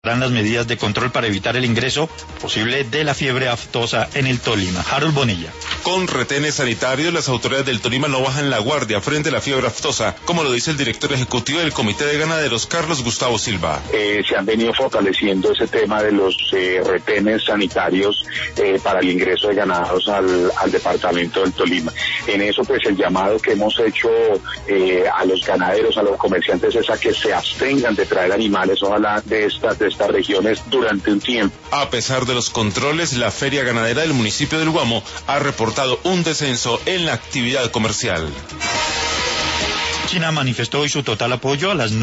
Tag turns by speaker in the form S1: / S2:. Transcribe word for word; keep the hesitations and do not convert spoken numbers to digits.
S1: dan las medidas de control para evitar el ingreso posible de la fiebre aftosa en el Tolima. Harold Bonilla.
S2: Con retenes sanitarios, las autoridades del Tolima no bajan la guardia frente a la fiebre aftosa, como lo dice el director ejecutivo del Comité de Ganaderos, Carlos Gustavo Silva.
S3: Eh, se han venido fortaleciendo ese tema de los eh, retenes sanitarios eh, para el ingreso de ganados al, al departamento del Tolima. En eso, pues, el llamado que hemos hecho eh, a los ganaderos, a los comerciantes, es a que se abstengan de traer animales, ojalá de estas, de estas regiones durante un tiempo.
S2: A pesar de los controles, la feria ganadera del municipio del Guamo ha reportado un descenso en la actividad comercial.
S1: China manifestó hoy su total apoyo a las